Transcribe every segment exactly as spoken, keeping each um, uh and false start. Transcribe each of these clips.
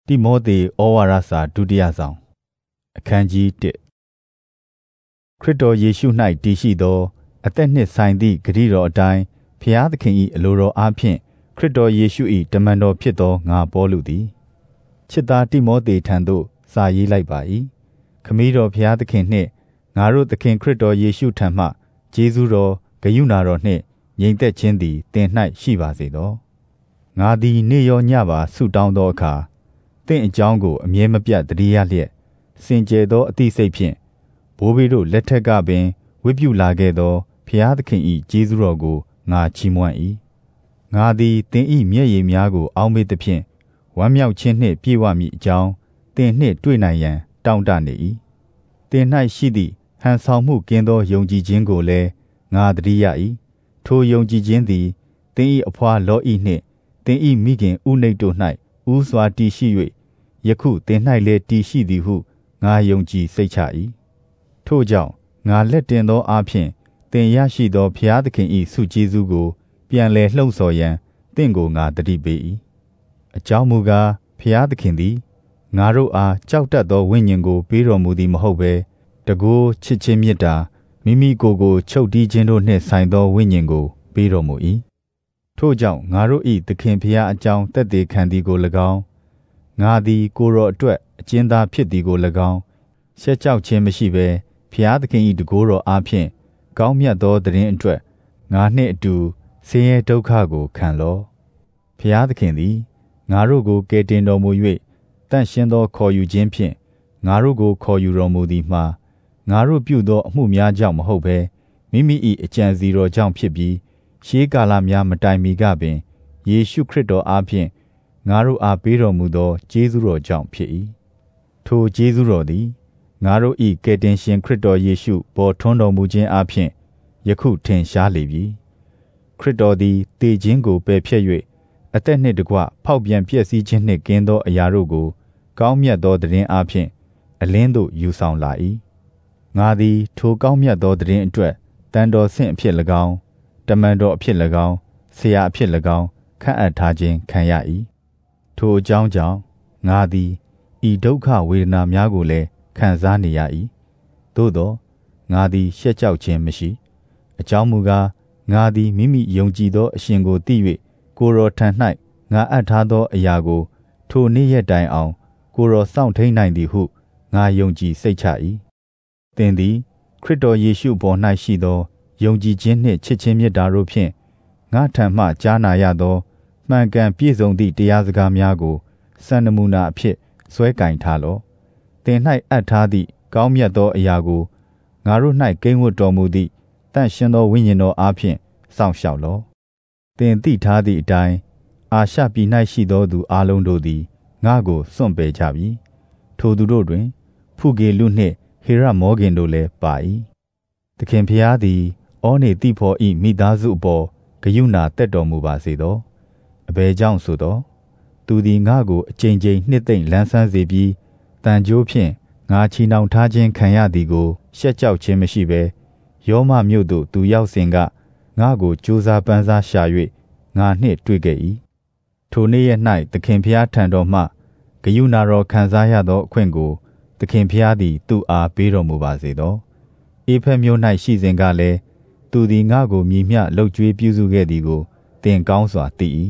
တိမောသေဩဝါဒစာဒုတိယဆောင်အခန်းကြီးတစ်ခရစ်တော်ယေရှု၌တည်ရှိသောအသက်နှင့်ဆိုင်သည့်ဂရုတော်အတိုင်းဖျားသခင်၏အလိုတော်အားဖြင့်ခရစ်တော်ယေရှု၏တမန်တော်ဖြစ်သောငါပေါလုသည်ချစ်သားတိမောသေထံသို့စာရေးလိုက်ပါ၏ခမည်းတော်ဖျားသခင်နှင့်ငါတို့သခင်ခရစ်တော်ယေရှုထံမှကျေးဇူးတော်ဂရုဏာတော်နှင့်ငြိမ်သက်ခြင်းသည်သင်၌ရှိပါစေသောငါသည်နေ့ရောညပါဆုတောင်းသောအခါသင်အကြောင်းကိုအမြဲမပြတ်တည်းရလျက်စင်ကြယ်သောအသိစိတ်ဖြင့်ဘိုးဘေးတို့လက်ထက်ကပင်ဝိပုလာခဲ့သောဖျားသခင်၏ကျေးဇူးတော်ကိုငါချီးမွမ်း၏ငါသည်သင်၏မျက်ရည်များကိုအောက်မေ့သဖြင့်ဝမ်းမြောက်ခြင်းနှင့်ပြည့်ဝမည်အကြောင်းသင်နှင့်တွေ့နိုင်ရန်တောင့်တနေ၏သင်၌ရှိသည့်ဟန်ဆောင်မှုကင်းသောယုံကြည်ခြင်းကိုလည်းငါတည်းရ၏ထိုယုံကြည်ခြင်းသည်သင်၏အဖွာလောဤနှင့်သင်၏မိခင်ဥနိတ်တို့၌ဦးစွာတည်ရှိ၍ယခုသင်၌လည်းတည်ရှိသည်ဟုငါယုံကြည်စိတ်ချ၏ထို့ကြောင့်ငါလက်တင်သောအားဖြင့်သင်ရရှိသောဖျားသခင်၏ဆုကျေးဇူးကိုပြန်လည်လှုံ့ဆော်ရန်သင်ကိုငါတတိပေး၏အကြောင်းမူကားဖျားသခင်သည်ငါတို့အားကြောက်တတ်သောဝိညာဉ်ကိုပေးတော်မူသည်မဟုတ်ဘဲတကိုးချစ်ခြင်းမေတ္တာမိမိကိုယ်ကိုချုပ်တီးခြင်းတို့နှင့်ဆိုင်သောဝိညာဉ်ကိုပေးတော်မူ၏ထို့ကြောင့်ငါတို့၏သခင်ဖျားအကြောင်းသက်သေခံသည်ကို၎င်းငါသည်ကိုယ်တော်အတွက်အကျဉ်းသားဖြစ်သည်ကို၎င်းရှက်ကြောက်ခြင်းမရှိဘဲဖျားသခင်၏တကိုးတော်အားဖြင့်ကောင်းမြတ်သောသတင်းအတွက်ငါနှင့်အတူဆင်းရဲဒုက္ခကိုခံလောဖျားသခင်သည်ငါတို့ကိုကယ်တင်တော်မူ၍တန့်ရှင်းသောခေါ်ယူခြင်းဖြင့်ငါတို့ကိုခေါ်ယူတော်မူသည်မှာငါတို့ပြုသောအမှုများကြောင့်မဟုတ်ဘဲမိမိ၏အကြံစီတော်ကြောင့်ဖြစ်ပြီးရှေးကာလများမတိုင်မီကပင်ယေရှုခရစ်တော်အားဖြင့်ငါတို့အားပေးတော်မူသောကျေးဇူးတော်ကြောင့်ဖြစ်၏ထိုကျေးဇူးတော်သည်ငါတို့၏ကယ်တင်ရှင်ခရစ်တော်ယေရှုပေါ်ထွန်းတော်မူခြင်းအားဖြင့်ယခုထင်ရှားလေပြီခရစ်တော်သည်တည်ခြင်းကိုပယ်ဖျက်၍အသက်နှင့်တကွဖောက်ပြန်ပျက်စီးခြင်းနှင့်ကင်းသောအရာတို့ကိုကောင်းမြတ်သောသတင်းအားဖြင့်အလင်းသို့ယူဆောင်လာ၏ငါသည်ထိုကောင်းမြတ်သောသတင်းအတွက်တန်တော်ဆင့်အဖြစ်၎င်းတမန်တော်အဖြစ်၎င်းဆရာအဖြစ်၎င်းခန့်အပ်ထားခြင်းခံရ၏ထိုအကြောင်းကြောင့်ငါသည်ဤဒုက္ခဝေဒနာများကိုလည်းခံစားနေရ၏သို့သောငါသည်ရှက်ကြောက်ခြင်းမရှိအကြောင်းမူကားငါသည်မိမိယုံကြည်သောအရှင်ကိုသိ၍ကိုယ်တော်ထံ၌ငါအပ်ထားသောအရာကိုထိုနေ့ရက်တိုင်အောင်ကိုယ်တော်စောင့်ထိန်နိုင်သည်ဟုငါယုံကြည်စိတ်ချ၏သင်သည်ခရစ်တော်ယေရှုပေါ်၌ရှိသောယုံကြည်ခြင်းနှင့်ချစ်ခြင်းမေတ္တာတို့ဖြင့်ငါထံမှကြားနာရသောမှန်ကန်ပြည့်စုံသည့်တရားစကားများကိုစံနမူနာအဖြစ်ဆွဲကင်ထားလော့သင်၌အပ်ထားသည့်ကောင်းမြတ်သောအရာကိုငါတို့၌ကိန်းဝတ်တော်မူသည့်တန့်ရှင်းသောဝိညာဉ်တော်အားဖြင့်စောင့်ရှောက်လော့သင်သိထားသည့်အတိုင်းအာရှပြည်၌ရှိသောသူအလုံးတို့သည်ငါကိုစွန့်ပယ်ကြပြီထိုသူတို့တွင်ဖုဂေလုနှင့်ဟေရမောဂင်တို့လည်းပါ၏သခင်ဖျားသည်ဩနေတိဖော်၏မိသားစုအပေါ်ဂရုဏာတက်တော်မူပါစေသောအဘယ်ကြောင့်ဆိုသောသူသည်ငါကိုအကြိမ်ကြိမ်နှစ်သိမ့်လန်းဆန်းစေပြီးတန်ကြိုးဖြင့်ငါချီနှောင်ထားခြင်းခံရသည်ကိုရှက်ကြောက်ခြင်းမရှိဘဲယောမမြို့သို့သူရောက်စဉ်ကငါကိုကြိုးစားပန်းစားရှာ၍ငါနှင့်တွေ့ခဲ့၏ထိုနေ့ရက်၌သခင်ဖျားထံတော်မှဂရုဏာတော်ခံစားရသောအခွင့်ကိုသခင်ဖျားသည်သူ့အားပေးတော်မူပါစေသောအေဖက်မြို့၌ရှိစဉ်ကလည်းသူသည်ငါကိုမြည်မျှလှုပ်ကြွေးပြုစုခဲ့သည်ကိုသင်ကောင်းစွာသိ၏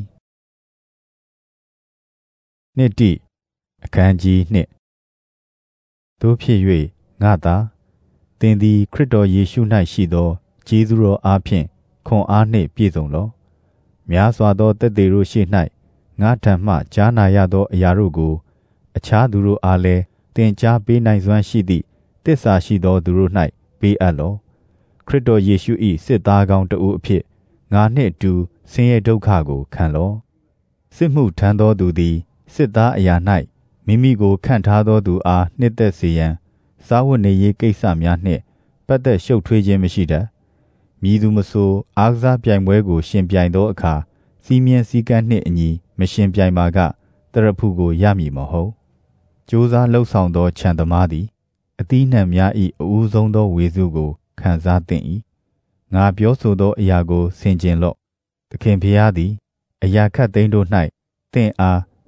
နှစ်တိအခန်းကြီးနှစ်သို့ဖြစ်၍ငါသာသင်သည်ခရစ်တော်ယေရှု၌ရှိသောကျေးဇူးတော်အားဖြင့်ခွန်အားနှင့်ပြည့်စုံလောများစွာသောသက်သေတို့ရှေ့၌ငါထံမှကြားနာရသောအရာတို့ကိုအခြားသူတို့အားလည်းသင်ကြားပေးနိုင်စွမ်းရှိသည့်သစ္စာရှိသောသူတို့၌ပေးအပ်လောခရစ်တော်ယေရှု၏စစ်သားကောင်းတဦးအဖြစ်ငါနှင့်အတူဆင်းရဲဒုက္ခကိုခံလောစစ်မှုထမ်းသောသူသည်စစ်သားအရာ၌မိမိကိုခန့်ထားသောသူအားနှစ်သက်စေရန်စားဝတ်နေရေးကိစ္စများနှင့်ပတ်သက်ရှုပ်ထွေးခြင်းမရှိတတ်မည်သူမဆိုအားကစားပြိုင်ပွဲကိုရှင်ပြိုင်သောအခါစီးမြင်စည်းကမ်းနှင့်အညီမရှင်ပြိုင်ပါကတရဖူကိုရမည်မဟုတ်ကြိုးစားလှုပ်ဆောင်သောခြံသမားသည်အသီးနှံများ၏အဦးဆုံးသောဝေစုကိုခံစားသင့်၏ငါပြောဆိုသောအရာကိုဆင်ခြင်လော့သခင်ဖျားသည်အရာခတ်သိမ်းတို့၌သင်အား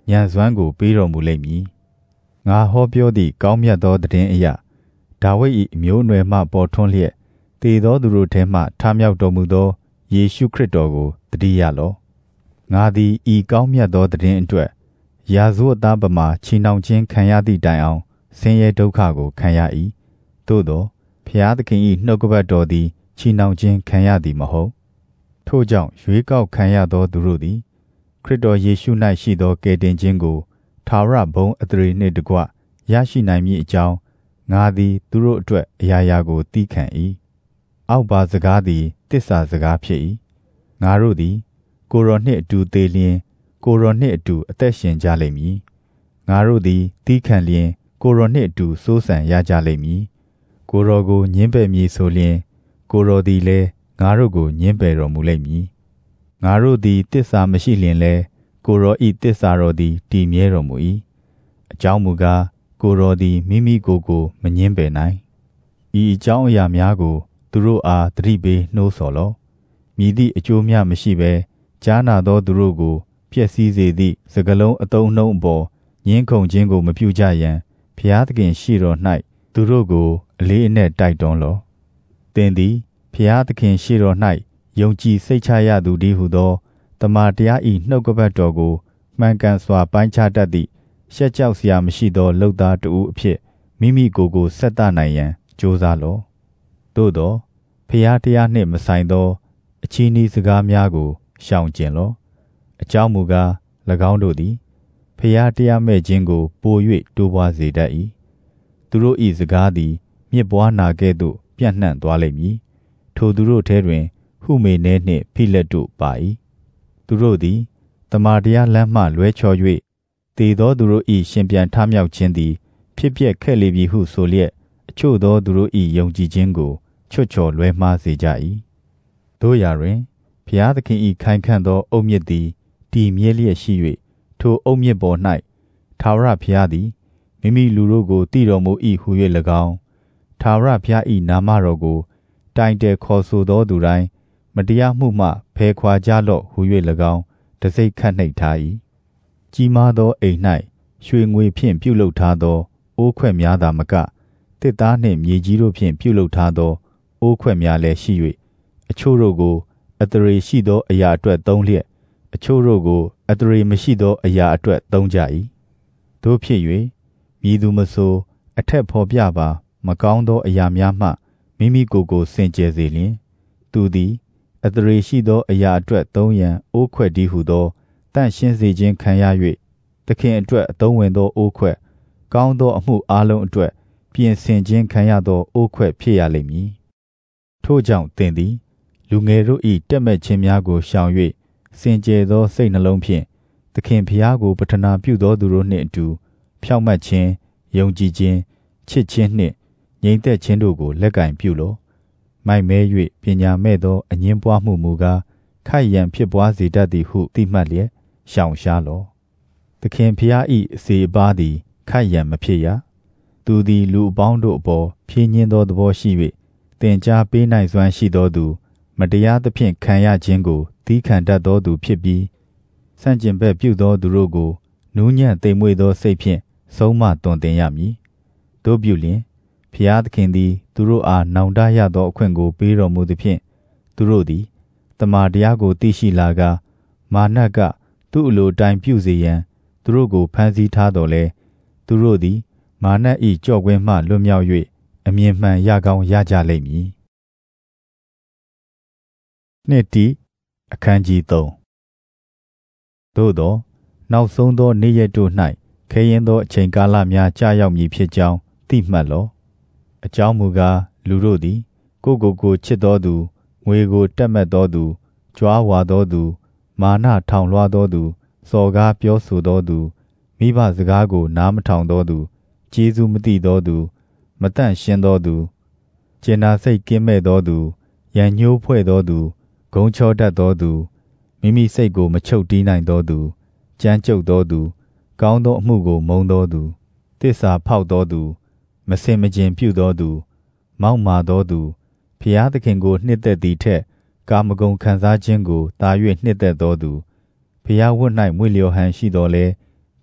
ဉာဏ်စွမ်းကိုပေးတော်မူလိမ့်မည်ငါဟောပြောသည့်ကောင်းမြတ်သောသတင်းအရာဒါဝိဒ်၏အမျိုးအနွယ်မှပေါ်ထွန်းလျက်တည်သောသူတို့ထဲမှထမြောက်တော်မူသောယေရှုခရစ်တော်ကိုသတိရလော့ငါသည်ဤကောင်းမြတ်သောသတင်းအတွက်ရာဇဝတ်သားပမာချီနှောင်ခြင်းခံရသည့်တိုင်အောင်ဆင်းရဲဒုက္ခကိုခံရ၏သို့သောဖျားသခင်၏နှုတ်ကပတ်တော်သည်ချီနှောင်ခြင်းခံရသည်မဟုတ်ထို့ကြောင့်ရွေးကောက်ခံရသောသူတို့သည်ခရစ်တော်ယေရှု၌ရှိသောကယ်တင်ခြင်းကိုထာဝရဘုန်းအသရေနှင့်တကွရရှိနိုင်မည်အကြောင်းငါသည်သူတို့အတွက်အရာရာကိုသီးခံ၏အောက်ပါစကားသည်တစ္ဆာစကားဖြစ်၏ငါတို့သည်ကိုယ်တော်နှင့်အတူသေလျင်ကိုယ်တော်နှင့်အတူအသက်ရှင်ကြလိမ့်မည်ငါတို့သည်သီးခံလျင်ကိုယ်တော်နှင့်အတူစိုးစံရကြလိမ့်မည်ကိုယ်တော်ကိုညှင်းပယ်မည်ဆိုလျင်ကိုယ်တော်သည်လည်းငါတို့ကိုညှင်းပယ်တော်မူလိမ့်မည်ငါတို့သည်တစ္ဆာမရှိလျင်လည်းကိုယ်တော်၏တစ္ဆာတော်သည်တည်မြဲတော်မူ၏အကြောင်းမူကားကိုယ်တော်သည်မိမိကိုယ်ကိုမညှင်းပယ်နိုင်ဤအကြောင်းအရာများကိုသူတို့အားသတိပေးနှိုးဆော်လော့မည်သည့်အကျိုးမျှမရှိဘဲကြားနာသောသူတို့ကိုပျက်စီးစေသည့်စကားလုံးအတုံးနှုံးအပေါ်ငင်းခုန်ခြင်းကိုမပြုကြရန်ဖျားသခင်ရှိတော်၌သူတို့ကိုအလေးအနက်တိုက်တွန်းလော့သင်သည်ဖျားသခင်ရှိတော်၌ယုံကြည်စိတ်ချရသူတည်းဟုသောတမန်တရား၏နှုတ်ကပတ်တော်ကိုမှန်ကန်စွာပိုင်းခြားတတ်သည့်ရှက်ကြောက်စရာမရှိသောလုပ်သားတဦးအဖြစ်မိမိကိုယ်ကိုဆက်သနိုင်ရန်ကြိုးစားလော့သို့သောဖျားတရားနှင့်မဆိုင်သောအချီးနှီးစကားများကိုရှောင်ကျဉ်လော့အကြောင်းမူကား၎င်းတို့သည်ဖျားတရားမဲ့ခြင်းကိုပို၍တိုးပွားစေတတ်၏သူတို့၏စကားသည်မြစ်ပွားနာကဲ့သို့ပြန့်နှံ့သွားလိမ့်မည်ထိုသူတို့ထဲတွင်ဟုမေနဲနှင့်ဖိလက်တို့ပါ၏သူတို့သည်တမန်တရားလမ်းမှလွဲချော်၍တည်သောသူတို့၏ရှင်ပြန်ထမြောက်ခြင်းသည်ဖြစ်ပျက်ခဲ့လေပြီဟုဆိုလျက်အချို့သောသူတို့၏ယုံကြည်ခြင်းကိုချွတ်ချော်လွဲမှားစေကြ၏တို့ရာတွင်ဖျားသခင်၏ခိုင်ခံ့သောအုတ်မြစ်သည်တည်မြဲလျက်ရှိ၍ထိုအုတ်မြစ်ပေါ်၌ထာဝရဘုရားသည်မိမိလူတို့ကိုတည်တော်မူ၏ဟု၍၎င်းထာဝရဘုရား၏နာမတော်ကိုတိုင်တယ်ခေါ်ဆိုသောသူတိုင်းမတရားမှုမှဖယ်ခွာကြလော့ဟု၍၎င်းတစိ့ခတ်နှိပ်ထား၏ကြီးမားသောအိမ်၌ရွှေငွေဖြင့်ပြုလုပ်ထားသောအိုးခွက်များသာမကတစ်သားနှင့်မြေကြီးတို့ဖြင့်ပြုလုပ်ထားသောအိုးခွက်များလည်းရှိ၍အချို့တို့ကိုအတရေရှိသောအရာအတွက်သုံးလျက်အချို့တို့ကိုအတရေမရှိသောအရာအတွက်သုံးကြ၏တို့ဖြစ်၍မည်သူမဆိုအထက်ဖော်ပြပါမကောင်းသောအရာများမှမိမိကိုယ်ကိုစင်ကြယ်စေလျင်သူသည်အတရေရှိသောအရာအတွက်သုံးရန်အိုးခွက်တည်းဟုသောတန့်ရှင်းစေခြင်းခံရ၍သခင်အတွက်အသုံးဝင်သောအိုးခွက်ကောင်းသောအမှုအလုံးအတွက်ပြင်ဆင်ခြင်းခံရသောအိုးခွက်ဖြစ်ရလိမ့်မည်ထို့ကြောင့်သင်သည်လူငယ်တို့၏တက်မဲ့ခြင်းများကိုရှောင်၍စင်ကြယ်သောစိတ်နှလုံးဖြင့်သခင်ဖျားကိုပတနာပြုသောသူတို့နှင့်အတူဖြောင့်မတ်ခြင်းယုံကြည်ခြင်းချစ်ခြင်းနှင့်ငြိမ်သက်ခြင်းတို့ကိုလက်ကင်ပြုလော့မိုက်မဲ၍ပညာမဲ့သောအငင်းပွားမှုမူကားခိုက်ရန်ဖြစ်ပွားစေတတ်သည်ဟုသိမှတ်လျက်ရှောင်ရှားလော့သခင်ဖျား၏အစေအပါးသည်ခိုက်ရန်မဖြစ်ရသူသည်လူအပေါင်းတို့အပေါ်ဖြင်းညင်းသောသဘောရှိ၍သင်ကြားပေးနိုင်စွမ်းရှိသောသူမတရားသဖြင့်ခံရခြင်းကိုသီးခံတတ်သောသူဖြစ်ပြီးဆန့်ကျင်ဘက်ပြုသောသူတို့ကိုနူးညံ့သိမ်မွေ့သောစိတ်ဖြင့်ဆုံးမတွင်တင်ရမည်တို့ပြုလျင်ဖျားသခင်သည်သူတို့အားနောင်တရသောအခွင့်ကိုပေးတော်မူသည်ဖြင့်သူတို့သည်တမန်တရားကိုသိရှိလာကာမာနကသူ့အလိုတိုင်ပြုစေရန်သူတို့ကိုဖန်ဆီးထားတော်လဲသူတို့သည်မာန၏ကြော့ကွင်းမှလွတ်မြောက်၍အမြင်မှန်ရကောင်းရကြလိမ့်မည်နှစ်တီအခန်းကြီးသုံးသို့သောနောက်ဆုံးသောနေ့ရက်တို့၌ခဲယင်းသောအချိန်ကာလများကြာရောက်မည်ဖြစ်ကြောင်းသိမှတ်လော့အကြောင်းမူကားလူတို့သည်ကိုယ်ကိုယ်ကိုချစ်သောသူငွေကိုတက်မဲ့သောသူကြွားဝါသောသူမာနထောင်လွှားသောသူစော်ကားပြောဆိုသောသူမိဘစကားကိုနားမထောင်သောသူကျေးဇူးမသိသောသူမတန့်ရှင်းသောသူကျင်နာစိတ်ကင်းမဲ့သောသူရန်ညှိုးဖွဲ့သောသူဂုံချောတတ်သောသူမိမိစိတ်ကိုမချုပ်တီးနိုင်သောသူကြမ်းကြုတ်သောသူကောင်းသောအမှုကိုမုန်းသောသူသစ္စာဖောက်သောသူမစင်မကျင်ပြုသောသူမောက်မာသောသူဖျားသခင်ကိုနှစ်သက်သည်ထက်ကာမဂုဏ်ခံစားခြင်းကိုတာ၍နှစ်သက်သောသူဖျားဝတ်၌မွေလျော်ဟန်ရှိတော်လဲဖ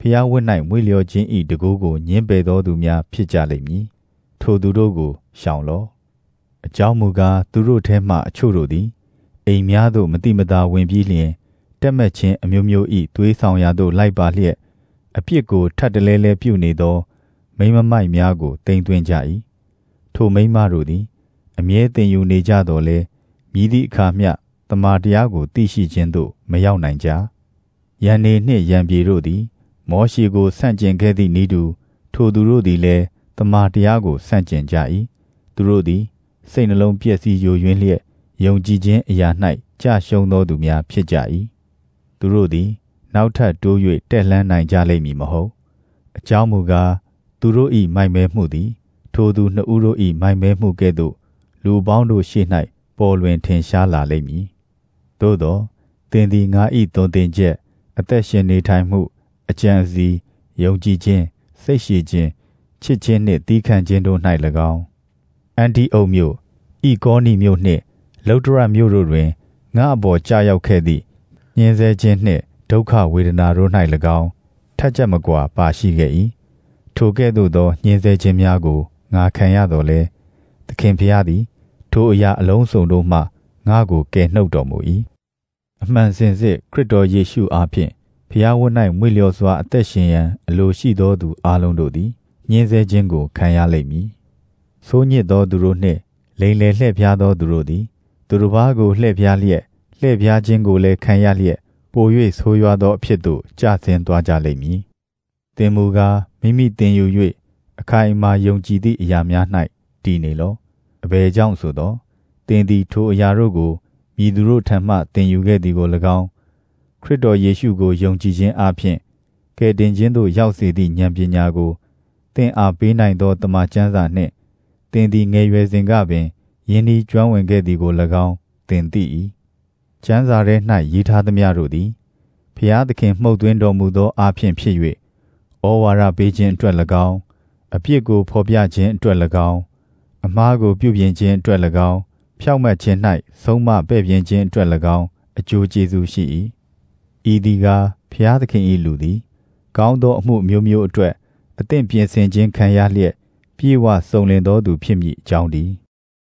ဖျားဝတ်၌မွေလျောခြင်းဤတကူကိုညင်းပယ်သောသူများဖြစ်ကြလိမ့်မည်ထိုသူတို့ကိုရှောင်လော့အကြောင်းမူကားသူတို့ထဲမှအချို့တို့သည်အိမ်များသို့မတိမတာဝင်ပြီးလျင်တက်မဲ့ခြင်းအမျိုးမျိုးဤသွေးဆောင်ရာသို့လိုက်ပါလျက်အပြစ်ကိုထပ်တလဲလဲပြုနေသောမိမမိုက်များကိုတိမ်သွင်းကြ၏ထိုမိမတို့သည်အမြဲတင်ယူနေကြတော်လဲမြည်သည့်အခါမျှတမန်တရားကိုသိရှိခြင်းသို့မရောက်နိုင်ကြယန်နေနှင့်ယန်ပြေတို့သည်မောရှိကိုဆန့်ကျင်ခဲ့သည့်ဤသူထိုသူတို့သည်လည်းတမန်တရားကိုဆန့်ကျင်ကြ၏သူတို့သည်စိတ်နှလုံးပျက်စီးယိုယွင်းလျက်ယုံကြည်ခြင်းအရာ၌ကြာရှုံးသောသူများဖြစ်ကြ၏သူတို့သည်နောက်ထပ်တိုး၍တက်လှမ်းနိုင်ကြလိမ့်မည်မဟုတ်အကြောင်းမူကားသူတို့၏မိုက်မဲမှုသည်ထိုသူနှစ်ဦးတို့၏မိုက်မဲမှုကဲ့သို့လူပေါင်းတို့ရှေ့၌ပေါ်လွင်ထင်ရှားလာလိမ့်မည်သို့သောသင်သည်ငါ၏သွန်သင်ချက်အသက်ရှင်နေထိုင်မှုအကြံစီယုံကြည်ခြင်းစိတ်ရှိခြင်းချစ်ခြင်းနှင့်သီးခံခြင်းတို့၌၎င်းအန်တီအုတ်မြို့ဤကောနီမြို့နှင့်လုတ္တရမြို့တို့တွင်ငါအပေါ်ကြာရောက်ခဲ့သည့်ညှင်းဆဲခြင်းနှင့်ဒုက္ခဝေဒနာတို့၌၎င်းထက်ချက်မကွာပါရှိခဲ့၏ထိုကဲ့သို့သောညှင်းဆဲခြင်းများကိုငါခံရတော်လဲသခင်ဖျားသည်ထိုအရာအလုံးစုံတို့မှငါကိုကယ်နှုတ်တော်မူ၏အမှန်စင်စစ်ခရစ်တော်ယေရှုအားဖြင့်ဖျားဝတ်၌မွေလျော်စွာအသက်ရှင်ရန်အလိုရှိသောသူအလုံးတို့သည်ညှင်းဆဲခြင်းကိုခံရလိမ့်မည်ဆိုးညစ်သောသူတို့နှင့်လိမ်လည်လှည့်ဖျားသောသူတို့သည်သူတစ်ပါးကိုလှည့်ဖျားလျက်လှည့်ဖျားခြင်းကိုလည်းခံရလျက်ပို၍ဆိုးရွားသောအဖြစ်သို့ကျဆင်းသွားကြလိမ့်မည်သင်မူကားမိမိသင်ယူ၍အခိုင်အမာယုံကြည်သည့်အရာများ၌တည်နေလောအဘယ်ကြောင့်ဆိုသောသင်သည်ထိုအရာတို့ကိုမြည်သူတို့ထံမှသင်ယူခဲ့သည်ကို၎င်းခရစ်တော်ယေရှုကိုယုံကြည်ခြင်းအပြင်ကယ်တင်ခြင်းသို့ရောက်စေသည့်ဉာဏ်ပညာကိုသင်အားပေးနိုင်သောတမန်ကျမ်းစာနှင့်သင်သည်ငယ်ရွယ်စဉ်ကပင်ယင်းဤကျွမ်းဝင်ခဲ့သည်ကို၎င်းသင်သိ၏ကျမ်းစာထဲ၌ရေးထားသမျှတို့သည်ဖျားသခင်မှုတ်သွင်းတော်မူသောအားဖြင့်ဖြစ်၍ဩဝါဒပေးခြင်းအတွက်၎င်းအပြစ်ကိုဖော်ပြခြင်းအတွက်၎င်းအမှားကိုပြုပြင်ခြင်းအတွက်၎င်းဖြောင့်မတ်ခြင်း၌ဆုံးမပဲ့ပြင်ခြင်းအတွက်၎င်းအကျိုးကျေးဇူးရှိ၏ဤသည်ကားဖျားသခင်၏လူသည်ကောင်းသောအမှုမျိုးမျိုးအတွက်အသင့်ပြင်ဆင်ခြင်းခံရလျက်ပြေဝစုံလင်သောသူဖြစ်မည်အကြောင်းတည်း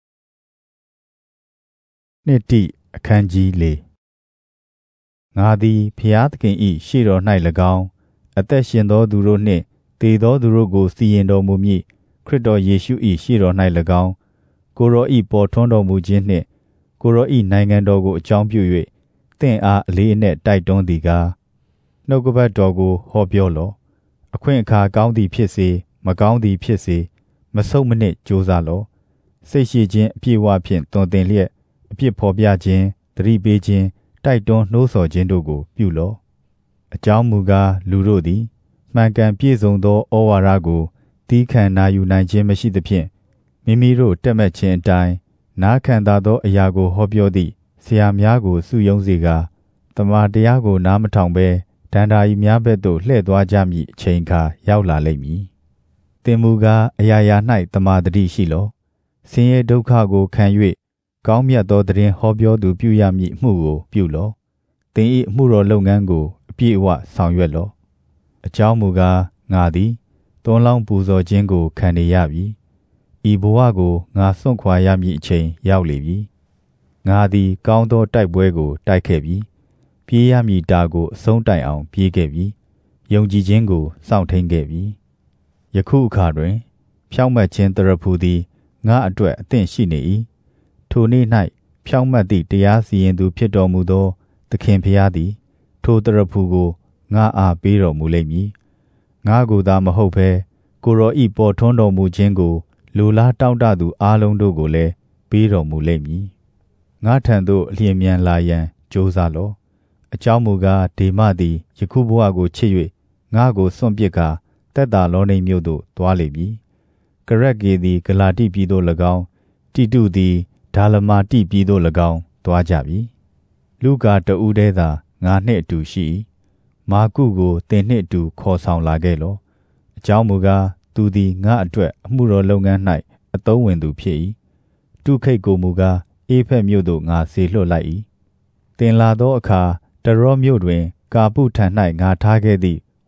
နှစ်တိအခန်းကြီးလေးငါသည်ဖျားသခင်၏ရှေ့တော်၌၎င်းအသက်ရှင်သောသူတို့နှင့်သေသောသူတို့ကိုစီရင်တော်မူမည်ခရစ်တော်ယေရှု၏ရှေ့တော်၌၎င်းကိုရော၏ပေါ်ထွန်းတော်မူခြင်းနှင့်ကိုရော၏နိုင်ငံတော်ကိုအကြောင်းပြု၍သင်အားအလေးအနက်တိုက်တွန်းသည်ကားနှုတ်ကပတ်တော်ကိုဟောပြောလော့အခွင့်အခါကောင်းသည်ဖြစ်စေမကောင်းသည်ဖြစ်စေမဆုတ်မနစ်ကြိုးစားလော့စိတ်ရှိခြင်းအပြည့်အဝဖြင့်သွန်သင်လျက်အပြစ်ဖော်ပြခြင်းသတိပေးခြင်းတိုက်တွန်းနှိုးဆော်ခြင်းတို့ကိုပြုလော့အကြောင်းမူကားလူတို့သည်မှန်ကန်ပြည့်စုံသောဩဝါဒကိုသီးခံနာယူနိုင်ခြင်းမရှိသဖြင့်မိမိတို့တက်မဲ့ခြင်းအတိုင်းနားခံသာသောအရာကိုဟောပြောသည့်ဆရာများကိုစုယုံစေကာတမန်တရားကိုနားမထောင်ဘဲဒန္တာရီများဘက်သို့လှည့်သွားကြမည်အချိန်အခါရောက်လာလိမ့်မည်သင်မူကားအရာရာ၌တမာတတိရှိလောဆင်းရဲဒုက္ခကိုခံ၍ကောင်းမြတ်သောသတင်းဟောပြောသူပြုရမည်အမှုကိုပြုလောသင်၏အမှုတော်လုပ်ငန်းကိုအပြည့်အဝဆောင်ရွက်လောအကြောင်းမူကားငါသည်သွန်းလောင်းပူဇော်ခြင်းကိုခံနေရပြီဤဘဝကိုငါစွန့်ခွာရမည်အချိန်ရောက်လေပြီငါသည်ကောင်းသောတိုက်ပွဲကိုတိုက်ခဲ့ပြီပြေးရမည်တာကိုအဆုံးတိုင်အောင်ပြေးခဲ့ပြီယုံကြည်ခြင်းကိုစောင့်ထိန်ခဲ့ပြီယခုအခါတွင်ဖြောင့်မတ်ခြင်းတရဖူသည်ငါအတွက်အသင့်ရှိနေ၏ထိုနေ့၌ဖြောင့်မတ်သည့်တရားစီရင်သူဖြစ်တော်မူသောသခင်ဖျားသည်ထိုတရဖူကိုငါအားပေးတော်မူလိမ့်မည်ငါကိုသာမဟုတ်ဘဲကိုရောဤပေါ်ထွန်းတော်မူခြင်းကိုလူလားတောင့်တသူအလုံးတို့ကိုလည်းပေးတော်မူလိမ့်မည်ငါထံသို့အလျင်မြန်လာရန်ကြိုးစားလော့အကြောင်းမူကားဒေမသည်ယခုဘဝကိုချစ်၍ငါကိုစွန့်ပစ်ကာသက်သာလောနိမြို့သို့သွားလေပြီကရက်ကေသည်ဂလာတိပြည်သို့၎င်းတိတုသည်ဒါလမာတိပြည်သို့၎င်းသွားကြပြီလူကာတဦးတည်းသာငါနှင့်အတူရှိမာကုကိုသင်နှင့်အတူခေါ်ဆောင်လာခဲ့လောအကြောင်းမူကားသူသည်ငါအတွက်အမှုတော်လုပ်ငန်း၌အသုံးဝင်သူဖြစ်၏တုခိတ်ကိုမူကားအေဖက်မြို့သို့ငါဆေလွှတ်လိုက်၏တင်လာသောအခါတရောမြို့တွင်ကာပုထံ၌ငါထားခဲ့သည့်ဝ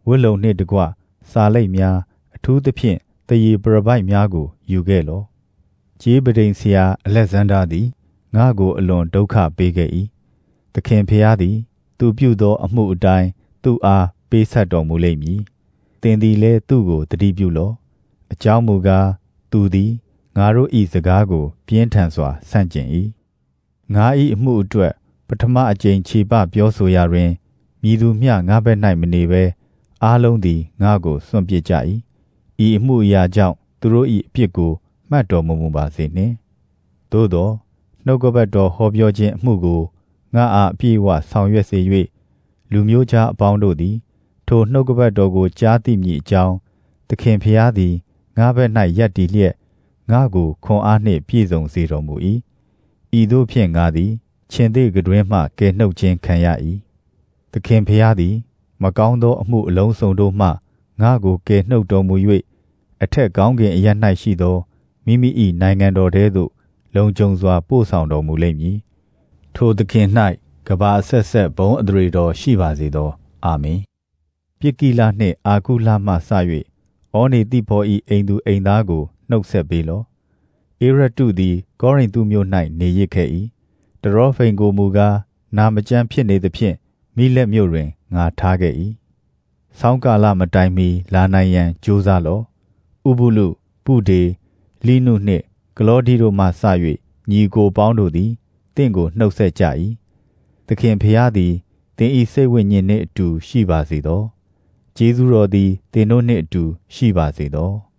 ဝတ်လုံနှင့်တကွစာလိပ်များအထူးသဖြင့်တရေပရပိုက်များကိုယူခဲ့လော့ကြေးပဒိန်ဆရာအလက်ဇန္ဒာသည်ငါကိုအလွန်ဒုက္ခပေးခဲ့၏သခင်ဖျားသည်သူပြုသောအမှုအတိုင်းသူ့အားပေးဆက်တော်မူလိမ့်မည်သင်သည်လည်းသူ့ကိုတတိပြုလော့အကြောင်းမူကားသူသည်ငါတို့၏စကားကိုပြင်းထန်စွာဆန့်ကျင်၏ငါ၏အမှုအတွက်ပထမအကြိမ်ခြေပပြောဆိုရာတွင်မည်သူမျှငါဘက်၌မနေဘဲအားလုံးသည်ငါကိုစွန့်ပစ်ကြ၏ဤအမှုအရာကြောင့်သူတို့၏အပြစ်ကိုမှတ်တော်မမူပါစေနှင့်သို့သောနှုတ်ကပတ်တော်ဟောပြောခြင်းအမှုကိုငါအားအပြည့်အဝဆောင်ရွက်စေ၍လူမျိုးခြားအပေါင်းတို့သည်ထိုနှုတ်ကပတ်တော်ကိုကြားသိမည်အကြောင်းသခင်ဖျားသည်ငါဘက်၌ရပ်တည်လျက်ငါကိုခွန်အားနှင့်ပြည့်စုံစေတော်မူ၏ဤသို့ဖြင့်ငါသည်ခြင်သေးကတွင်မှကယ်နှုတ်ခြင်းခံရ၏သခင်ဖျားသည်မကောင်းသောအမှုအလုံးစုံတို့မှငါကိုကယ်နှုတ်တော်မူ၍အထက်ကောင်းကင်အရပ်၌ရှိသောမိမိ၏နိုင်ငံတော်ထဲသို့လုံခြုံစွာပို့ဆောင်တော်မူလိမ့်မည်ထိုသခင်၌ကဘာအဆက်ဆက်ဘုန်းအသရေတော်ရှိပါစေသောအာမင်ပြစ်ကိလနှင့်အာကုလမှစ၍ဩနေတိဖော၏အိမ်သူအိမ်သားကိုနှုတ်ဆက်ပေးလော့ဧရတုသည်ကောရိန္သုမြို့၌နေရစ်ခဲ့၏တရောဖိမ်ကိုမူကားနာမကျန်းဖြစ်နေသဖြင့်မိလက်မြို့တွင်ငါထားခဲ့၏ဆောင်းကာလမတိုင်မီလာနိုင်ရန်ကြိုးစားလော့ဥပုလုပုဒေလိနုနှင့်ကလောဒီတို့မှစ၍ညီကိုပေါင်းတို့သည်တင့်ကိုနှုတ်ဆက်ကြ၏သခင်ဖျားသည်သင်၏စိတ်ဝိညာဉ်နှင့်အတူရှိပါစေသောကျေးဇူးတော်သည်သင်တို့နှင့်အတူရှိပါစေသော